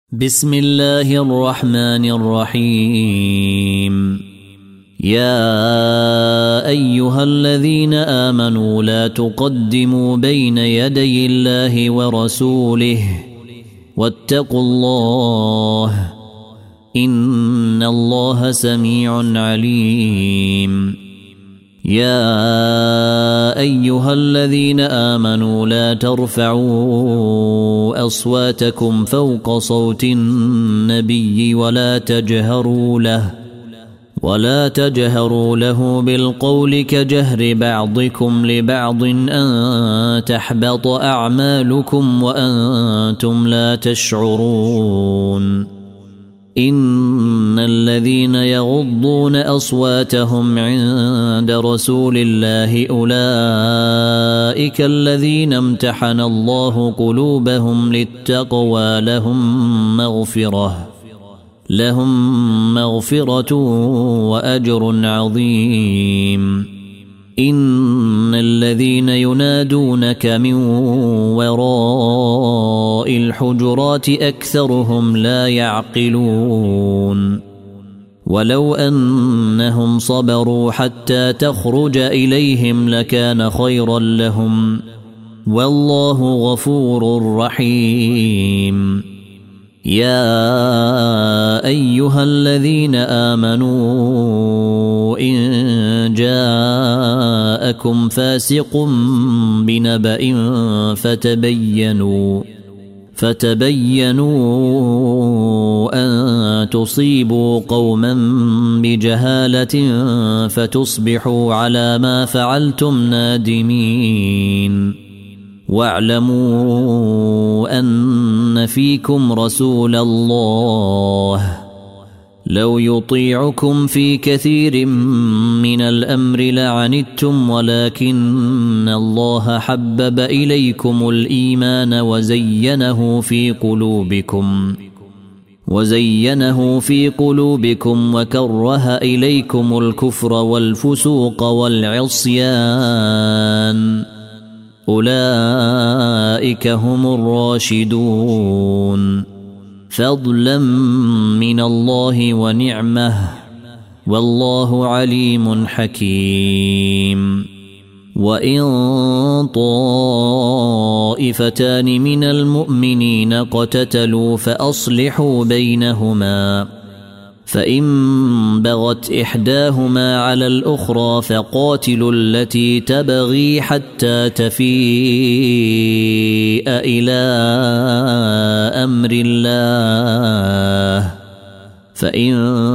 بسم الله الرحمن الرحيم. يا أيها الذين آمنوا لا تقدموا بين يدي الله ورسوله واتقوا الله إن الله سميع عليم. يا أيها الذين آمنوا لا ترفعوا أصواتكم فوق صوت النبي ولا تجهروا له بالقول كجهر بعضكم لبعض أن تحبط أعمالكم وأنتم لا تشعرون. إن الذين يغضون أصواتهم عند رسول الله أولئك الذين امتحن الله قلوبهم للتقوى لهم مغفرة وأجر عظيم. إن الذين ينادونك من وراء الحجرات أكثرهم لا يعقلون. ولو أنهم صبروا حتى تخرج إليهم لكان خيرا لهم والله غفور رحيم. يا أيها الذين آمنوا إن جاءكم فاسق بنبأ فتبينوا أن تصيبوا قوما بجهالة فتصبحوا على ما فعلتم نادمين. واعلموا أن فيكم رسول الله لو يطيعكم في كثير من الأمر لعنتم ولكن الله حبب إليكم الإيمان وزينه في قلوبكم وكره إليكم الكفر والفسوق والعصيان أولئك هم الراشدون فضلا من الله ونعمه والله عليم حكيم. وإن طائفتان من المؤمنين اقتتلوا فأصلحوا بينهما فإن بغت إحداهما على الأخرى فقاتلوا التي تبغي حتى تفيء إلى أمر الله فإن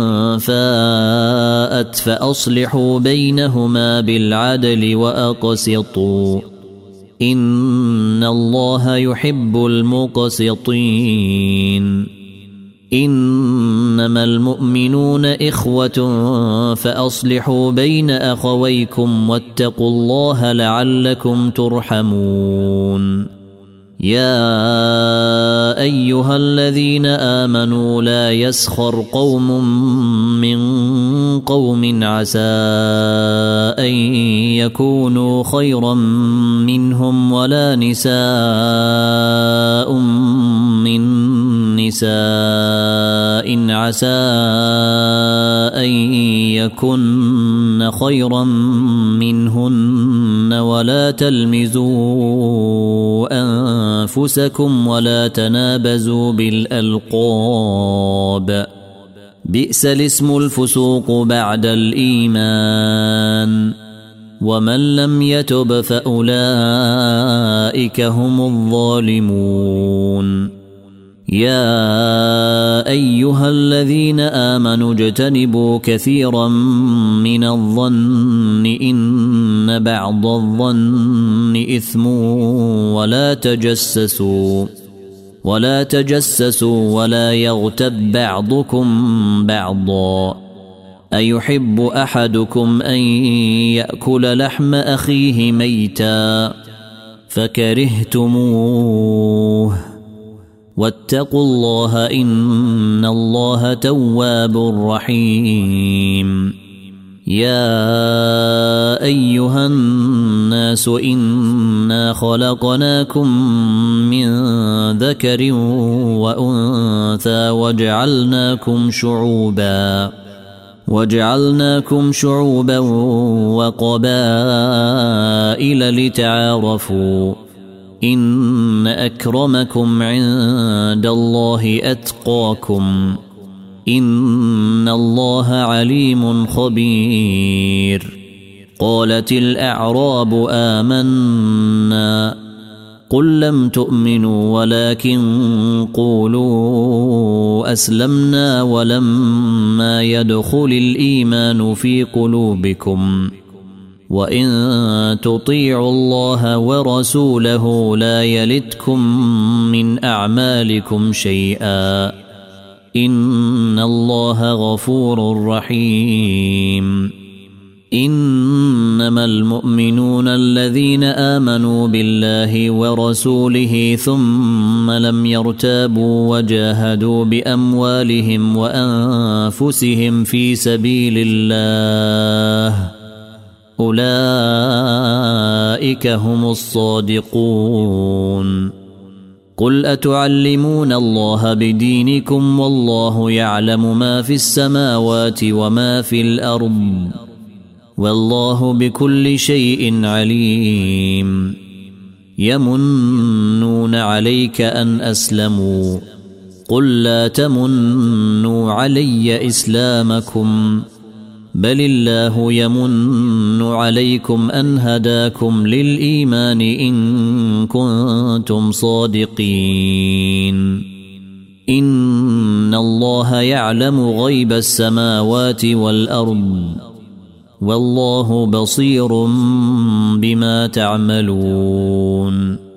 فاءت فأصلحوا بينهما بالعدل وأقسطوا إن الله يحب المقسطين. إنما المؤمنون إخوة فأصلحوا بين أخويكم واتقوا الله لعلكم ترحمون. يا أيها الذين آمنوا لا يسخر قوم من قوم عسى أن يكونوا خيرا منهم ولا نساء من نساء عسى أن يكن خيرا منهن ولا تلمزوا أنفسكم ولا تنابزوا بالألقاب بئس الاسم الفسوق بعد الإيمان ومن لم يتب فأولئك هم الظالمون. يا أيها الذين آمنوا اجتنبوا كثيرا من الظن إن بعض الظن إثم ولا تجسسوا ولا يغتب بعضكم بعضا أيحب أحدكم أن يأكل لحم أخيه ميتا فكرهتموه واتقوا الله إن الله تواب رحيم. يا أيها الناس إنا خلقناكم من ذكر وأنثى وجعلناكم شعوبا وقبائل لتعارفوا إن أكرمكم عند الله أتقاكم إن الله عليم خبير. قالت الأعراب آمنا قل لم تؤمنوا ولكن قولوا أسلمنا ولما يدخل الإيمان في قلوبكم وإن تطيعوا الله ورسوله لا يلتكم من أعمالكم شيئا إن الله غفور رحيم. إنما المؤمنون الذين آمنوا بالله ورسوله ثم لم يرتابوا وجاهدوا بأموالهم وأنفسهم في سبيل الله أولئك هم الصادقون. قل أتعلمون الله بدينكم والله يعلم ما في السماوات وما في الأرض والله بكل شيء عليم. يمنون عليك أن أسلموا قل لا تمنوا علي إسلامكم بل الله يمن عليكم أن هداكم للإيمان إن كنتم صادقين. إن الله يعلم غيب السماوات والأرض والله بصير بما تعملون.